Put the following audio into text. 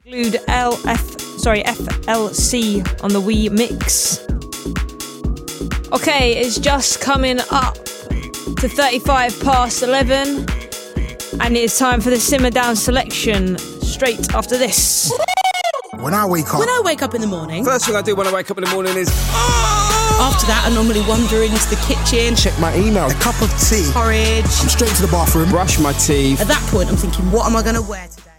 Glued FLC on the Wii Mix. Okay, it's just coming up to 35 past 11, and it's time for the Simmer Down selection straight after this. When I wake up in the morning, first thing I do when I wake up in the morning is after that I normally wander into the kitchen, check my email, a cup of tea, porridge, I'm straight to the bathroom, brush my teeth. At that point I'm thinking, what am I going to wear today?